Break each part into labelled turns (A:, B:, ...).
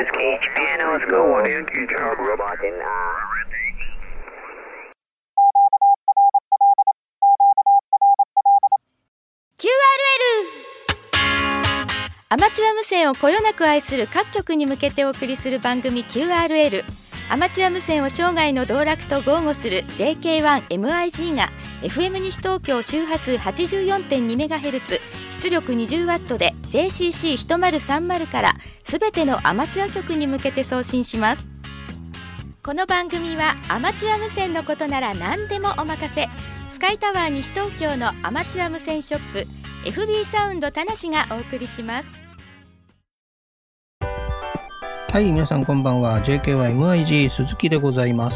A: アマチュア無線をこよなく愛する各局に向けてお送りする番組 QRL。 アマチュア無線を生涯の道楽と豪語する JK1MIG が FM 西東京周波数 84.2MHz 出力 20W で JCC1030 からすべてのアマチュア局に向けて送信します。この番組はアマチュア無線のことなら何でもお任せ、スカイタワー西東京のアマチュア無線ショップ FB サウンド田無がお送りします。
B: はい、皆さんこんばんは。 JKYMIG 鈴木でございます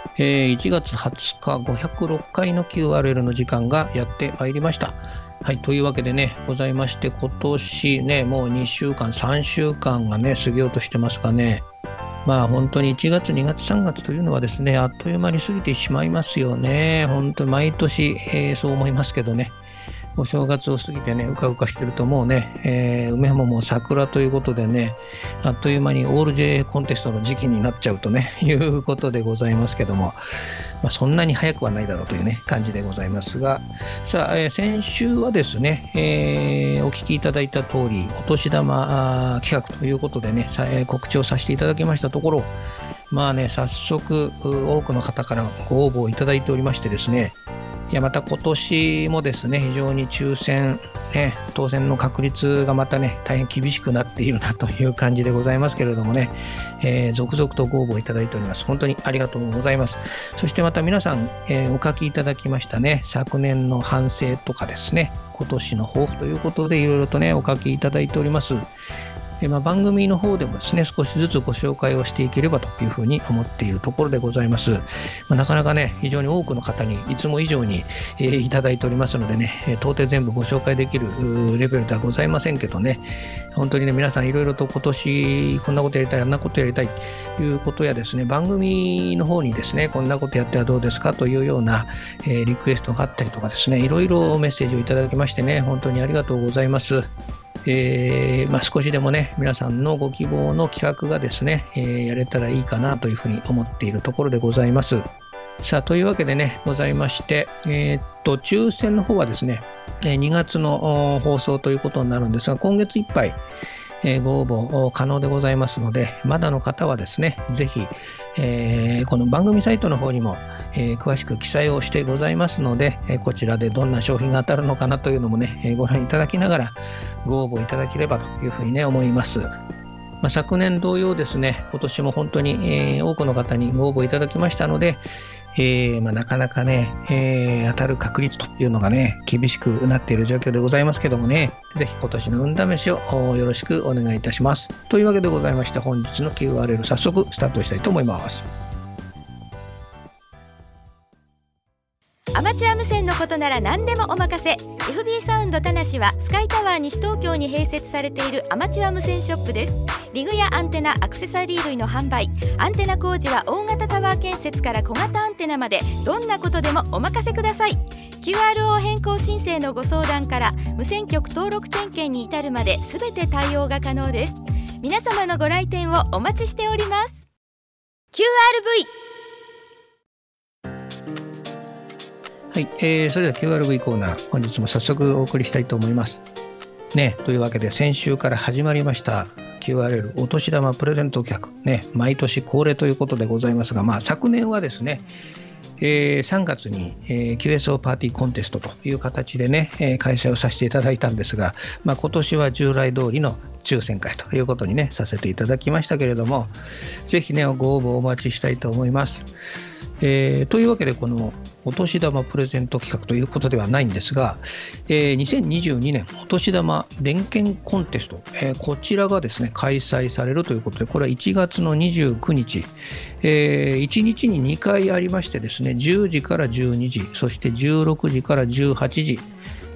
B: 。1月20日506回の QRL の時間がやってまいりました。はい、というわけでねございまして、今年ねもう2週間3週間がね過ぎようとしてますがね、まあ本当に1月2月3月というのはですねあっという間に過ぎてしまいますよね。本当に毎年、そう思いますけどね、お正月を過ぎてねうかうかしてるともうね、梅ももう桜ということでね、あっという間にオール J コンテストの時期になっちゃうとねいうことでございますけども、そんなに早くはないだろうというね感じでございますが、さあ、先週はですね、お聞きいただいた通りお年玉企画ということでね、告知をさせていただきましたところ、まあね早速多くの方からご応募をいただいておりましてですね、いやまた今年もですね非常に抽選、当選の確率がまたね大変厳しくなっているなという感じでございますけれどもね、続々とご応募いただいております。本当にありがとうございます。そしてまた皆さん、お書きいただきましたね昨年の反省とかですね今年の抱負ということでいろいろとねお書きいただいております。番組の方でもですね少しずつご紹介をしていければというふうに思っているところでございます。なかなかね非常に多くの方にいつも以上に、いただいておりますのでね、到底全部ご紹介できるレベルではございませんけどね、本当にね皆さんいろいろと今年こんなことやりたいあんなことやりたいということやですね、番組の方にですねこんなことやってはどうですかというような、リクエストがあったりとかですね、いろいろメッセージをいただきましてね本当にありがとうございます。少しでもね皆さんのご希望の企画がですね、やれたらいいかなというふうに思っているところでございます。さあというわけでねございまして、抽選の方はですね2月の放送ということになるんですが、今月いっぱいご応募可能でございますので、まだの方はですねぜひ、この番組サイトの方にも、詳しく記載をしてございますので、こちらでどんな商品が当たるのかなというのもね、ご覧いただきながらご応募いただければというふうにね思います。昨年同様ですね今年も本当に、多くの方にご応募いただきましたので、なかなかね、当たる確率というのがね厳しくなっている状況でございますけどもね、ぜひ今年の運試しをよろしくお願いいたします。というわけでございまして本日の QRL 早速スタートしたいと思います。
A: アマチュア無線のことなら何でもお任せ。 FB サウンド田無はスカイタワー西東京に併設されているアマチュア無線ショップです。リグやアンテナ、アクセサリー類の販売、アンテナ工事は大型タワー建設から小型アンテナまでどんなことでもお任せください。 QRO 変更申請のご相談から無線局登録点検に至るまで全て対応が可能です。皆様のご来店をお待ちしております。 QRV。
B: はい、それでは QRV コーナー本日も早速お送りしたいと思いますね。というわけで先週から始まりました QRL お年玉プレゼント企画ね、毎年恒例ということでございますが、昨年はですね、3月に、QSO パーティーコンテストという形でね、開催をさせていただいたんですが、今年は従来通りの抽選会ということにねさせていただきましたけれども、ぜひねご応募お待ちしたいと思います。というわけでこのお年玉プレゼント企画ということではないんですが、2022年お年玉電検コンテスト、こちらがですね開催されるということで、これは1月の29日、1日に2回ありましてですね、10時から12時そして16時から18時、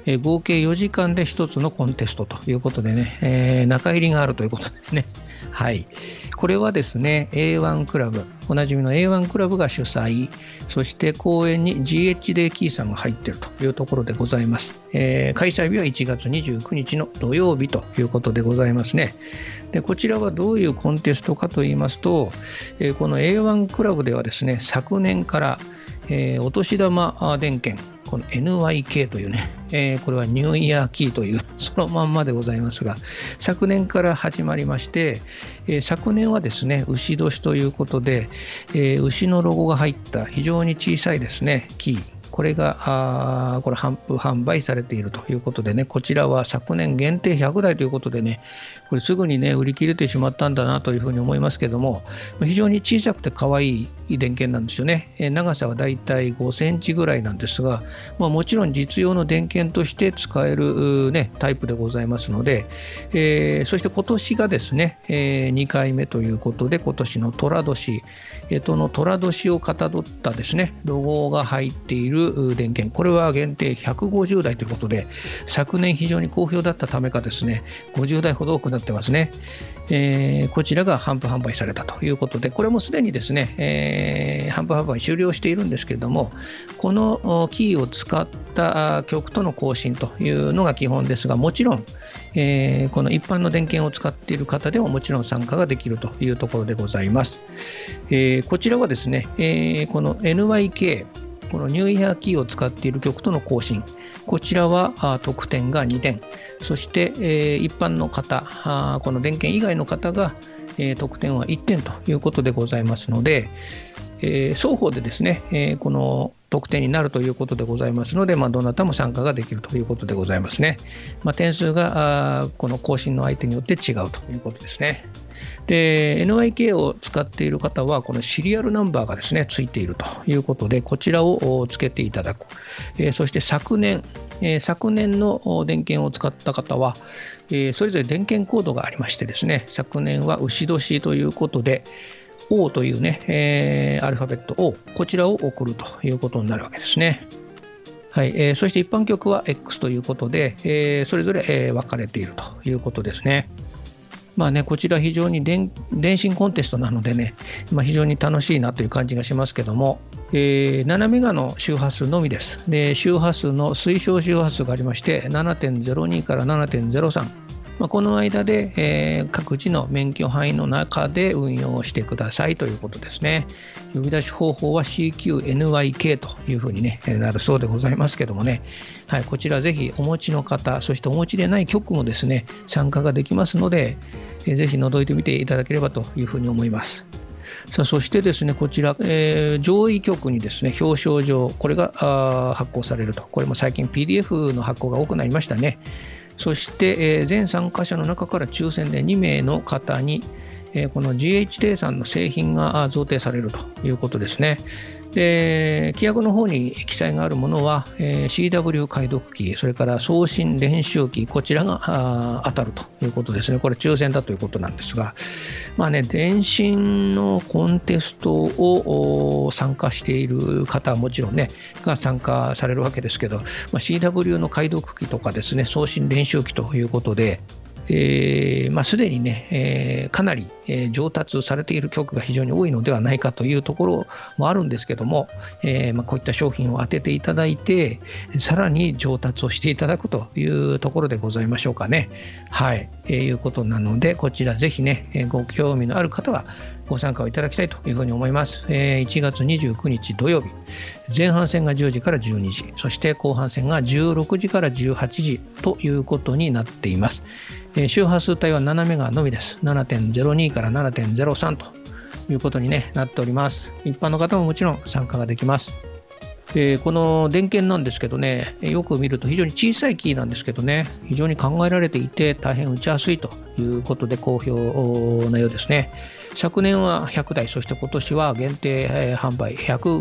B: 合計4時間で1つのコンテストということでね、中入りがあるということですね。はい、これはですね A1 クラブ、おなじみの A1 クラブが主催、そして講演に GHD キーさんが入っているというところでございます。開催日は1月29日の土曜日ということでございますね。でこちらはどういうコンテストかといいますと、この A1 クラブではですね、昨年からお年玉電券、この NYK というね、これはニューイヤーキーというそのまんまでございますが、昨年から始まりまして、昨年はですね牛年ということで、牛のロゴが入った非常に小さいですねキー、これがこれ販布販売されているということでね、こちらは昨年限定100台ということでね、これすぐにね売り切れてしまったんだなというふうに思いますけども、非常に小さくて可愛い電源なんですよね。長さはだいたい5センチぐらいなんですが、もちろん実用の電源として使える、タイプでございますので、そして今年がですね、2回目ということで、今年の寅年、の寅年をかたどったですねロゴが入っている電源、これは限定150台ということで、昨年非常に好評だったためかですね50台ほど多くなってますね。こちらが販布販売されたということで、これもすでにですね、販布販売終了しているんですけれども、このキーを使った局との更新というのが基本ですが、もちろん、この一般の電源を使っている方でももちろん参加ができるというところでございます。こちらはですね、この NYK、このニューイヤーキーを使っている局との更新、こちらは得点が2点、そして、一般の方、この電源以外の方が、得点は1点ということでございますので、双方でですね、この得点になるということでございますので、どなたも参加ができるということでございますね。点数がこの更新の相手によって違うということですね。で NYK を使っている方はこのシリアルナンバーがですねついているということで、こちらをつけていただく。そして昨年の電源を使った方は、それぞれ電源コードがありましてですね、昨年は牛年ということで O というね、アルファベット O、 こちらを送るということになるわけですね。はい、そして一般局は X ということで、それぞれ、分かれているということですね。こちら非常に電信コンテストなのでね、非常に楽しいなという感じがしますけども、7メガの周波数のみです。で周波数の推奨周波数がありまして 7.02 から 7.03、この間で、各自の免許範囲の中で運用してくださいということですね。呼び出し方法は CQNYK というふうに、なるそうでございますけどもね、はい、こちらぜひお持ちの方、そしてお持ちでない局もですね参加ができますので、ぜひ覗いてみていただければというふうに思います。そしてですねこちら、上位局にですね表彰状、これが発行されると。これも最近 PDF の発行が多くなりましたね。そして、全参加者の中から抽選で2名の方に、この GHD さんの製品が贈呈されるということですね。で規約の方に記載があるものは、CW 解読機、それから送信練習機、こちらが当たるということですね。これ抽選だということなんですが、電信のコンテストを参加している方はもちろんねが参加されるわけですけど、CW の解読機とかですね送信練習機ということで、すでにね、かなり、上達されている局が非常に多いのではないかというところもあるんですけども、こういった商品を当てていただいてさらに上達をしていただくというところでございましょうかね。はい、いうことなので、こちらぜひね、ご興味のある方はご参加をいただきたいというふうに思います。1月29日土曜日、前半戦が10時から12時、そして後半戦が16時から18時ということになっています。周波数帯は7メガのみです。 7.02 から 7.03 ということに、なっております。一般の方ももちろん参加ができます。この電源なんですけどね、よく見ると非常に小さいキーなんですけどね、非常に考えられていて大変打ちやすいということで好評なようですね。昨年は100台、そして今年は限定販売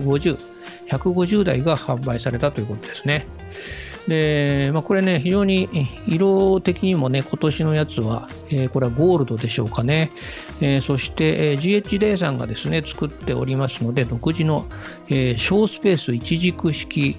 B: 150台が販売されたということですね。でこれね非常に色的にもね今年のやつは、これはゴールドでしょうかね。そして、GHD さんがですね作っておりますので、独自の、小スペース一軸式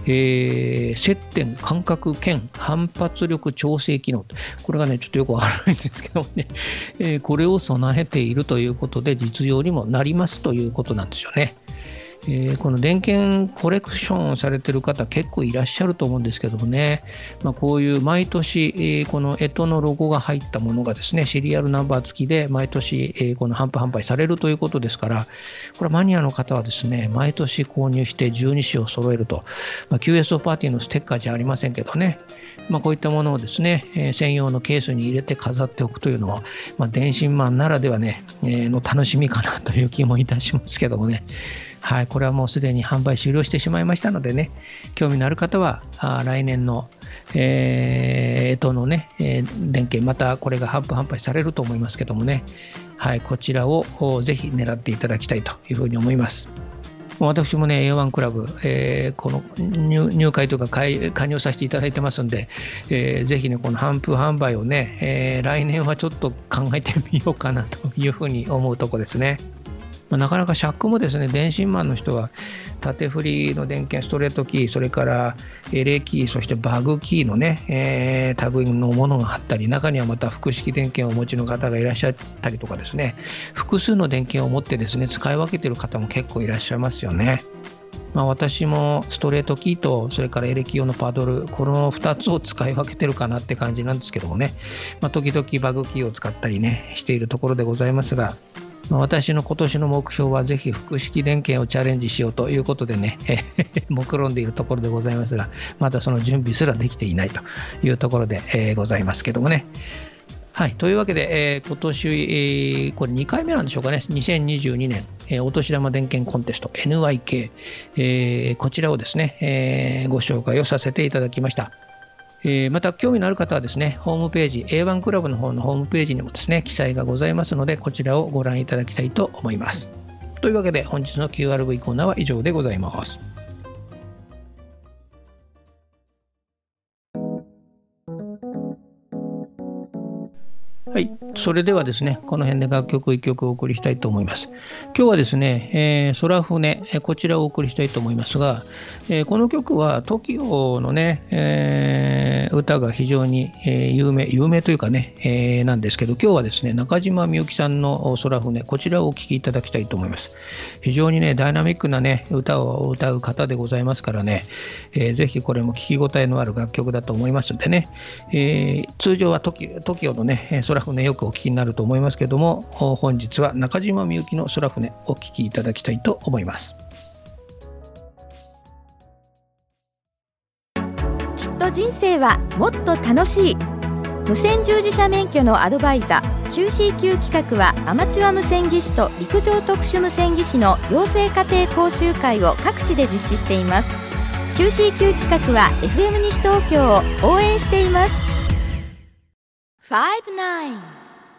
B: 接点感覚兼反発力調整機能、これがねちょっとよくわからないんですけどもね、これを備えているということで実用にもなりますということなんですよね。この電源コレクションされている方結構いらっしゃると思うんですけどもね、こういう毎年、この干支のロゴが入ったものがですね、シリアルナンバー付きで毎年、この販売されるということですから、これマニアの方はですね、毎年購入して12種を揃えると、QSO パーティーのステッカーじゃありませんけどね、こういったものをですね、専用のケースに入れて飾っておくというのは、電信マンならではね、の楽しみかなという気もいたしますけどもね。はい、これはもうすでに販売終了してしまいましたのでね、興味のある方は来年の干支のね、電源、またこれが販売されると思いますけどもね、はい、こちらをぜひ狙っていただきたいというふうに思います。私もね A1 クラブ、この入会というか加入させていただいてますんで、ぜひねこの販売をね、来年はちょっと考えてみようかなというふうに思うとこですね。なかなかシャックもですね、電信マンの人は縦振りの電源、ストレートキー、それからエレキー、そしてバグキーのね、類のものがあったり、中にはまた複式電源をお持ちの方がいらっしゃったりとかですね、複数の電源を持ってですね、使い分けている方も結構いらっしゃいますよね。私もストレートキーとそれからエレキ用のパドル、この2つを使い分けてるかなって感じなんですけどもね、時々バグキーを使ったりねしているところでございますが、私の今年の目標はぜひ複式電源をチャレンジしようということでね目論んでいるところでございますが、まだその準備すらできていないというところで、ございますけどもね。はい、というわけで、今年、これ2回目なんでしょうかね、2022年、お年玉電源コンテスト NYK、こちらをですね、ご紹介をさせていただきました。また興味のある方はですね、ホームページ A1 クラブの方のホームページにもですね記載がございますので、こちらをご覧いただきたいと思います。というわけで本日の QRV コーナーは以上でございます。はい、それではですね、この辺で楽曲1曲お送りしたいと思います。今日はですね、空船、こちらをお送りしたいと思いますが、この曲は TOKIO のね、歌が非常に、有名というかね、なんですけど、今日はですね、中島みゆきさんの空船、こちらをお聴きいただきたいと思います。非常にね、ダイナミックなね、歌を歌う方でございますからね、ぜひこれも聴き応えのある楽曲だと思いますのでね、通常は TOKIO のね、空船よくお聴きになると思いますけども、本日は中島みゆきの空船をお聴きいただきたいと思います。
A: きっと人生はもっと楽しい。無線従事者免許のアドバイザー QCQ 企画は、アマチュア無線技師と陸上特殊無線技師の養成家庭講習会を各地で実施しています。 QCQ 企画は FM 西東京を応援しています。59。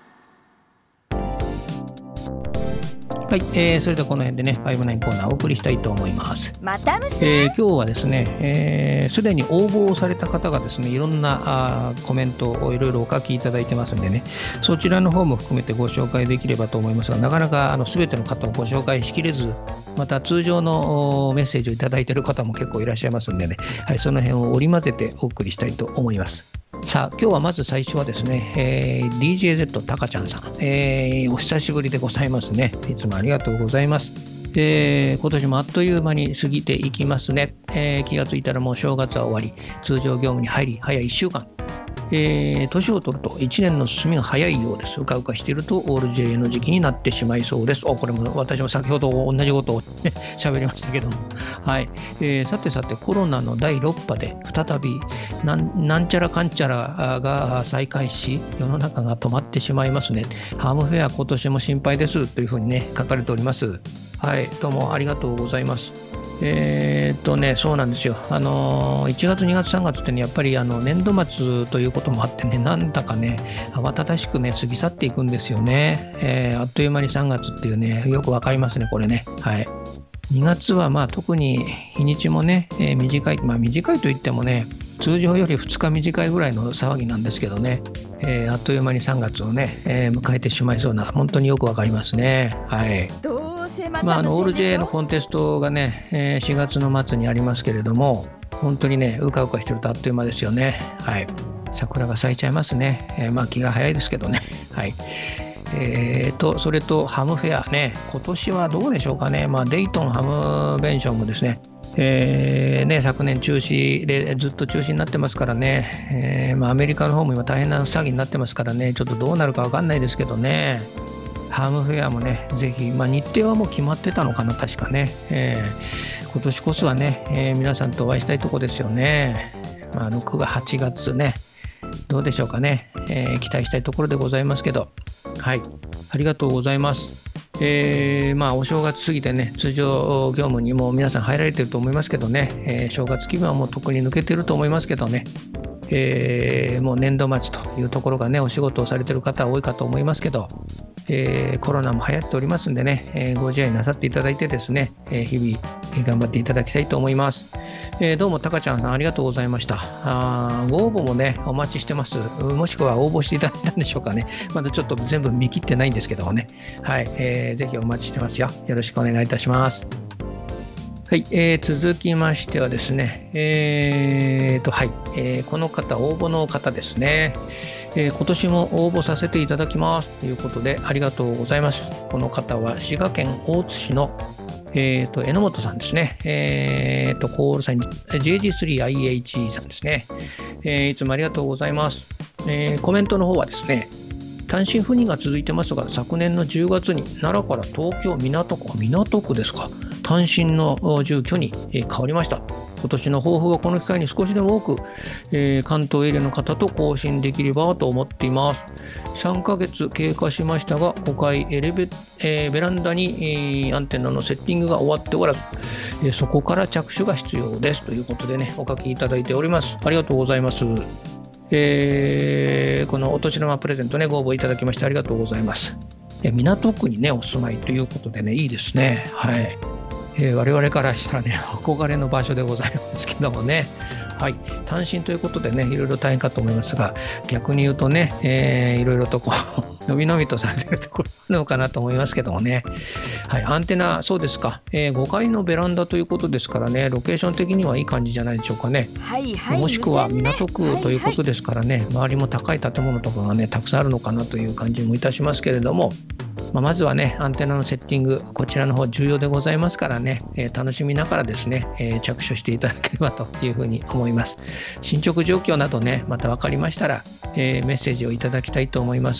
B: はい、それではこの辺でね59コーナーをお送りしたいと思います。
A: またむせ、
B: 今日はですね、すでに応募をされた方がですね、いろんなコメントをいろいろお書きいただいてますんでね、そちらの方も含めてご紹介できればと思いますが、なかなか全ての方をご紹介しきれず、また通常のメッセージをいただいている方も結構いらっしゃいますんでね、はい、その辺を織り交ぜてお送りしたいと思います。さあ、今日はまず最初はですね、DJZ たかちゃんさん、お久しぶりでございますね。いつもありがとうございます。今年もあっという間に過ぎていきますね。気がついたらもう正月は終わり、通常業務に入り早い1週間。年を取ると1年の進みが早いようです。うかうかしているとオール JA の時期になってしまいそうです。これも私も先ほど同じことを喋りましたけども、はい。さてコロナの第6波で再びなんちゃらかんちゃらが再開し、世の中が止まってしまいますね。ハムフェア今年も心配ですというふうにね書かれております。はい、どうもありがとうございます。そうなんですよ。1月、2月、3月ってね、やっぱり年度末ということもあってね、なんだかね、慌ただしくね、過ぎ去っていくんですよね。あっという間に3月っていうね、よくわかりますね、これね。はい。2月は特に日にちもね、短い、短いといってもね、通常より2日短いぐらいの騒ぎなんですけどね、あっという間に3月をね、迎えてしまいそうな、本当によくわかりますね。はい。オール J のコンテストがね、4月の末にありますけれども、 本当にね、うかうかしてるとあっという間ですよね。はい。桜が咲いちゃいますね。気が早いですけどね。はい。それとハムフェアね、今年はどうでしょうかね。デイトンハムベンションもですね、昨年中止でずっと中止になってますからね、アメリカの方も今大変な騒ぎになってますからね、ちょっとどうなるか分かんないですけどね、ハムフェアもね、ぜひ、日程はもう決まってたのかな、確かね、今年こそはね、皆さんとお会いしたいとこですよね。6月、8月ね、どうでしょうかね、期待したいところでございますけど、はい、ありがとうございます。お正月過ぎてね、通常業務にも皆さん入られてると思いますけどね、正月気分はもう特に抜けてると思いますけどね、もう年度末というところがね、お仕事をされてる方多いかと思いますけど、コロナも流行っておりますんでね、ご自愛なさっていただいてですね、日々頑張っていただきたいと思います。どうもたかちゃんさんありがとうございました。ご応募もねお待ちしてます。もしくは応募していただいたんでしょうかね。まだちょっと全部見切ってないんですけどもね、はい、ぜひお待ちしてますよ。よろしくお願いいたします。はい、続きましてはですね、この方、応募の方ですね、今年も応募させていただきますということでありがとうございます。この方は滋賀県大津市の榎本さんですね。コールサイン JG3IHE さんですね。いつもありがとうございます。コメントの方はですね、単身赴任が続いてますが、昨年の10月に奈良から東京港区ですか、単身の住居に変わりました。今年の抱負はこの機会に少しでも多く、関東エリアの方と交信できればと思っています。3ヶ月経過しましたが、5回ベランダにアンテナのセッティングが終わっておらず、そこから着手が必要ですということでね、お書きいただいております。ありがとうございます。このお年玉プレゼントね、ご応募いただきましてありがとうございます。港区にねお住まいということでね、いいですね。はい。我々からしたらね、憧れの場所でございますけどもね、はい、単身ということでね、いろいろ大変かと思いますが、逆に言うとね、いろいろとこうのびのびとされてるところあるのかなと思いますけどもね、はい、アンテナ、そうですか、5階のベランダということですからね、ロケーション的にはいい感じじゃないでしょうかね。
A: はいはい、
B: もしくは港区ということですからね、周りも高い建物とかがねたくさんあるのかなという感じもいたしますけれども、まずはねアンテナのセッティング、こちらの方重要でございますからね、楽しみながらですね、着手していただければというふうに思います。進捗状況などねまた分かりましたら、メッセージをいただきたいと思います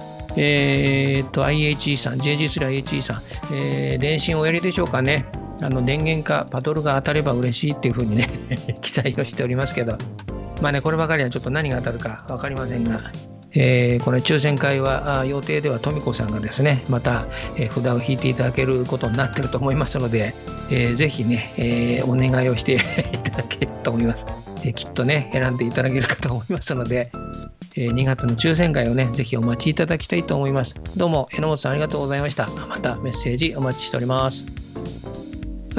B: 。IHE さん JG3IHE さん、電信おやりでしょうかね。電源かパドルが当たれば嬉しいっていうふうにね記載をしておりますけど、こればかりはちょっと何が当たるか分かりませんが、これ抽選会は予定では富子さんがですねまた、札を引いていただけることになっていると思いますので、ぜひね、お願いをしていただけると思います。きっとね選んでいただけるかと思いますので、2月の抽選会をねぜひお待ちいただきたいと思います。どうも榎本さんありがとうございました。またメッセージお待ちしております。はい、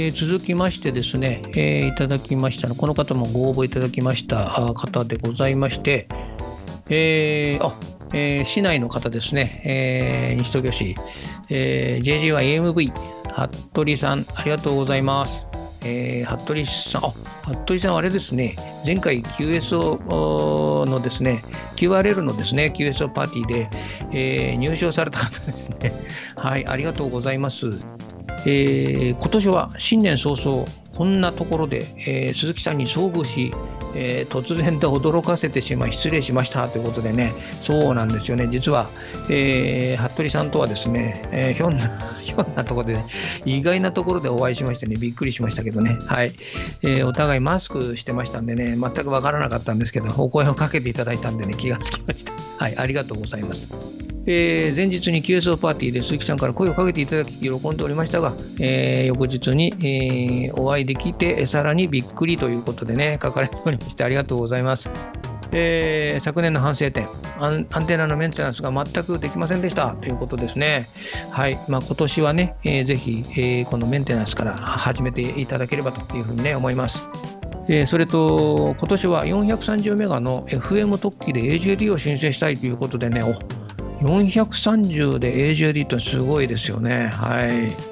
B: 続きましてですね、いただきましたこの方もご応募いただきました方でございまして、市内の方ですね、西東京市、JG1EMV 服部さんありがとうございます。服部さんあれですね、前回 QSO のですね QRL のですね QSO パーティーで、入賞された方ですね。はい、ありがとうございます。今年は新年早々こんなところで、鈴木さんに遭遇し、突然で驚かせてしまい失礼しましたということでね、そうなんですよね。実は、服部さんとはですね、ひょんなところでね、意外なところでお会いしましてね、びっくりしましたけどね、はい、お互いマスクしてましたんでね、全く分からなかったんですけど、お声をかけていただいたんでね、気がつきました。はい、ありがとうございます。前日に QSO パーティーで鈴木さんから声をかけていただき喜んでおりましたが、翌日に、お会いできてさらにびっくりということでね書かれておりましてありがとうございます。昨年の反省点、アンテナのメンテナンスが全くできませんでしたということですね。はい、今年はね、ぜひ、このメンテナンスから始めていただければというふうにね思います。それと今年は430メガの FM 特記で AJD を申請したいということでね、430で AJD ってすごいですよね。はい、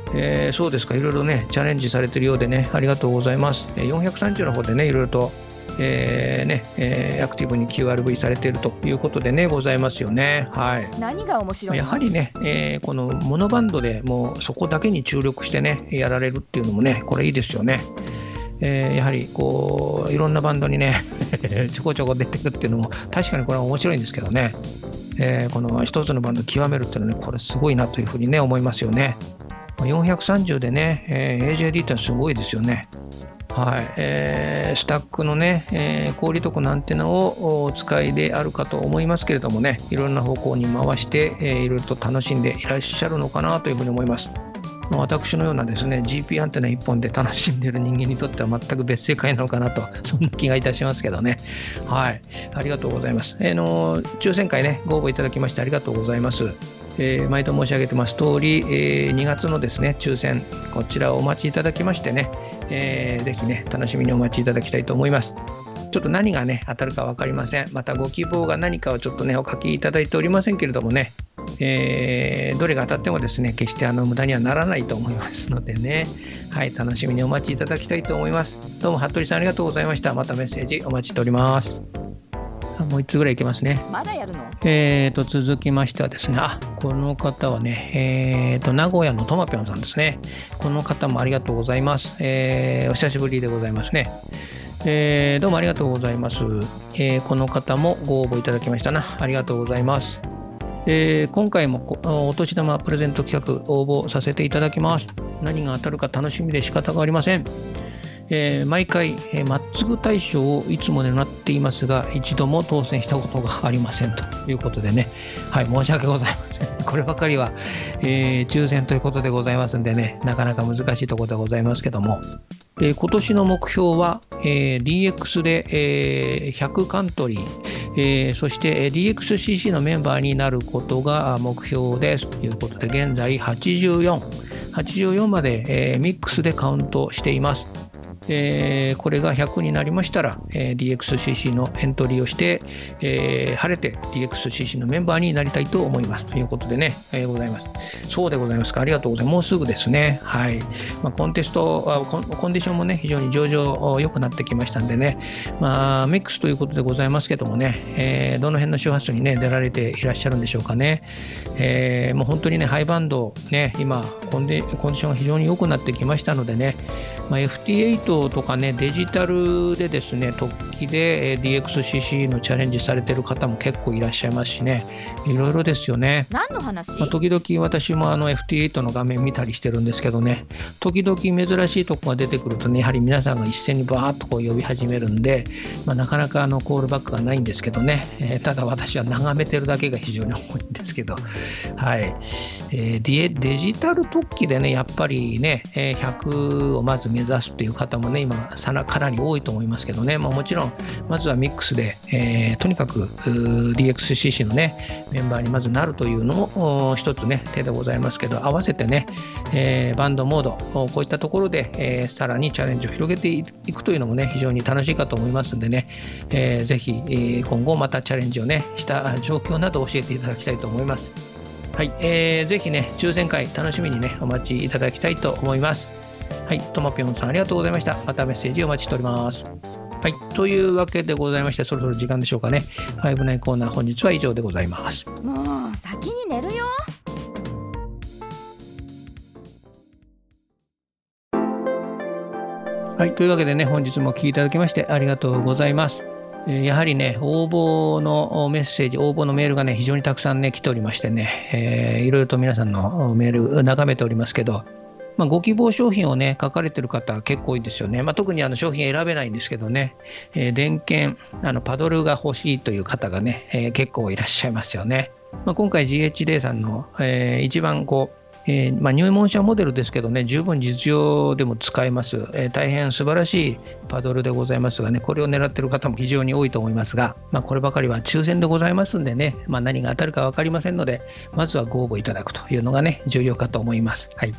B: そうですか、いろいろねチャレンジされているようでね、ありがとうございます。430の方でねいろいろと、アクティブに QRV されているということでねございますよね。はい、
C: 何が面白いの？
B: やはりね、このモノバンドでもうそこだけに注力してねやられるっていうのもね、これいいですよね。やはりこういろんなバンドにねちょこちょこ出てくるっていうのも確かにこれは面白いんですけどね、この一つのバンドを極めるっていうのはね、これすごいなというふうにね思いますよね。430でね、AJD ってのはすごいですよね。はい、スタックのね、小売徳のアンテナをお使いであるかと思いますけれどもね、いろんな方向に回して、いろいろと楽しんでいらっしゃるのかなというふうに思います。私のようなですね GP アンテナ1本で楽しんでいる人間にとっては全く別世界なのかなと、そんな気がいたしますけどね。はい、ありがとうございます。抽選会ねご応募いただきましてありがとうございます。毎度申し上げてます通り、2月のですね抽選、こちらをお待ちいただきましてね、ぜひね楽しみにお待ちいただきたいと思います。ちょっと何がね当たるか分かりません。またご希望が何かをちょっとねお書きいただいておりませんけれどもね、どれが当たってもですね決して無駄にはならないと思いますのでね、はい、楽しみにお待ちいただきたいと思います。どうも服部さんありがとうございました。またメッセージお待ちしております。もう1つぐらいいけますね。
C: まだやるの？
B: 続きましてはですね、この方はね、名古屋のとまぴょんさんですね。この方もありがとうございます。お久しぶりでございますね。どうもありがとうございます。この方もご応募いただきましたな。ありがとうございます。今回もお年玉プレゼント企画応募させていただきます。何が当たるか楽しみで仕方がありません。毎回、まっつぐ大賞をいつも狙っていますが、一度も当選したことがありませんということでね、はい、申し訳ございません。こればかりは、抽選ということでございますんでね、なかなか難しいところでございますけども、今年の目標は、DX で、100カントリー、そして、DXCC のメンバーになることが目標ですということで、現在84まで、ミックスでカウントしています。これが100になりましたら、DXCC のエントリーをして、晴れて DXCC のメンバーになりたいと思いますということでね、ございます。そうでございますか。ありがとうございます。もうすぐですね。はい。コンテストコンディションもね非常に上々良くなってきましたんでね、ミックスということでございますけどもね、どの辺の周波数にね出られていらっしゃるんでしょうかね。もう本当にねハイバンドね今コンディションが非常に良くなってきましたのでね、FT8 とかねデジタルでですね特記で DXCC のチャレンジされてる方も結構いらっしゃいますしね、いろいろですよね。
C: 何の話？
B: 時々私もFT8 の画面見たりしてるんですけどね、時々珍しいとこが出てくるとねやはり皆さんが一斉にバーッとこう呼び始めるんで、なかなかコールバックがないんですけどね、ただ私は眺めてるだけが非常に多いんですけど、はい、デジタル特記でねやっぱりね100をまず目指すという方もね今かなり多いと思いますけどね、もちろんまずはミックスで、とにかく DXCC のねメンバーにまずなるというのも一つね手でございますけど、合わせてね、バンドモードこういったところで、さらにチャレンジを広げていくというのもね非常に楽しいかと思いますんでね、ぜひ、今後またチャレンジをねした状況などを教えていただきたいと思います。はい、ぜひね抽選会楽しみにねお待ちいただきたいと思います。はい、とまぴょんさんありがとうございました。またメッセージお待ちしております。はい、というわけでございまして、そろそろ時間でしょうかね。59コーナー本日は以上でございます。
C: もう先に寝るよ。
B: はい、というわけでね本日もお聞きいただきましてありがとうございます。やはりね応募のメッセージ、応募のメールがね非常にたくさんね来ておりましてね、いろいろと皆さんのメール眺めておりますけど、ご希望商品をね書かれてる方結構多いですよね。特に商品選べないんですけどね、電源パドルが欲しいという方がね、結構いらっしゃいますよね。今回 GHD さんの、一番入門者モデルですけどね十分実用でも使えます、大変素晴らしいパドルでございますがね、これを狙っている方も非常に多いと思いますが、こればかりは抽選でございますんでね、何が当たるか分かりませんので、まずはご応募いただくというのがね重要かと思います。はい、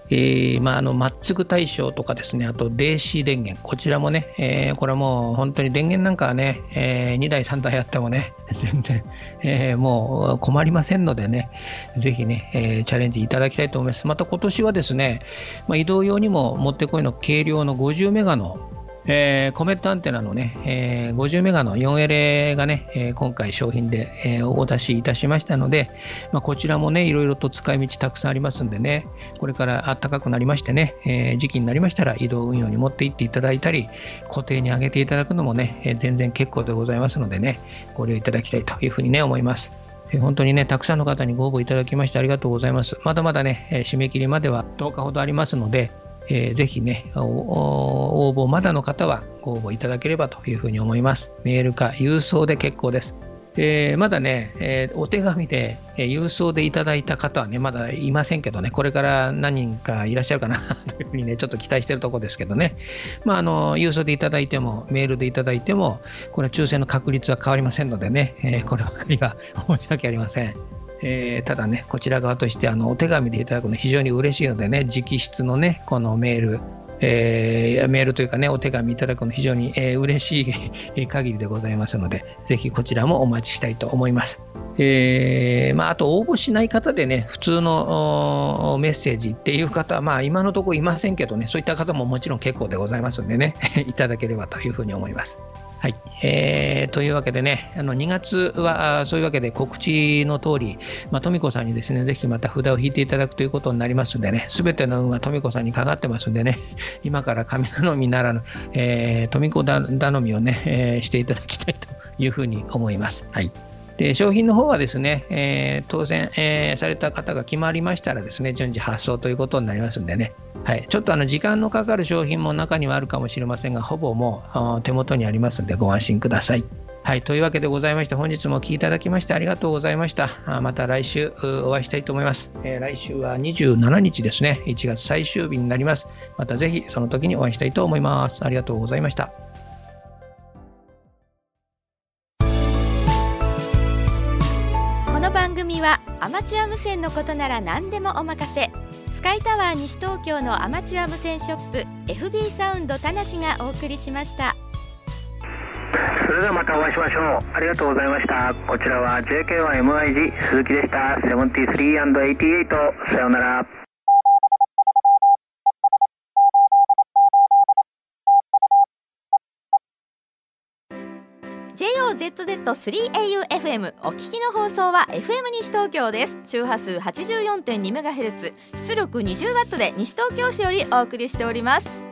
B: まっつぐ対象とかですね、あと DC 電源、こちらもね、これはもう本当に電源なんかはね、2台3台あってもね全然、もう困りませんのでね、ぜひね、チャレンジいただきたいと思います。また今年はですね、移動用にももってこいの軽量の50メガのコメットアンテナのね、50メガの 4L がね、今回商品で、お出しいたしましたので、こちらもねいろいろと使い道たくさんありますんでね、これから暖かくなりましてね、時期になりましたら移動運用に持って行っていただいたり、固定に上げていただくのもね、全然結構でございますのでね、ご利用いただきたいというふうにね思います。本当にね、たくさんの方にご応募いただきましてありがとうございます。まだまだね、締め切りまでは10日ほどありますので、ぜひね、応募まだの方はご応募いただければというふうに思います。メールか郵送で結構です。まだね、お手紙で、郵送でいただいた方はね、まだいませんけどね、これから何人かいらっしゃるかなというふうにね、ちょっと期待しているところですけどね、郵送でいただいても、メールでいただいても、これは抽選の確率は変わりませんのでね、こればかりは申し訳ありません。ただね、こちら側としてお手紙でいただくの非常に嬉しいのでね、直筆のね、このメール、メールというかね、お手紙いただくの非常に、嬉しい限りでございますので、ぜひこちらもお待ちしたいと思います。あと応募しない方でね、普通のメッセージっていう方は、今のところいませんけどね、そういった方ももちろん結構でございますのでねいただければというふうに思います。はい、というわけでね、2月はそういうわけで告知の通り、富子さんにですね、ぜひまた札を引いていただくということになりますのでね、すべての運は富子さんにかかってますんでね、今から神頼みならぬ、富子頼みをね、していただきたいというふうに思います。はい。で、商品の方はですね、当選、された方が決まりましたらですね、順次発送ということになりますんでね、はい、ちょっと時間のかかる商品も中にはあるかもしれませんが、ほぼもう手元にありますのでご安心ください。はい、というわけでございまして、本日もお聞きいただきましてありがとうございました。また来週お会いしたいと思います。来週は27日ですね、1月最終日になります。またぜひその時にお会いしたいと思います。ありがとうございました。
A: この番組はアマチュア無線のことなら何でもお任せ、スカイタワー西東京のアマチュア無線ショップ FB サウンド田無がお送りしました。
D: それではまたお会いしましょう。ありがとうございました。こちらは JK1MIG 鈴木でした。73&88、さようなら。
C: JOZZ3AUFM お聞きの放送は FM 西東京です。周波数 84.2MHz、出力 20W で西東京市よりお送りしております。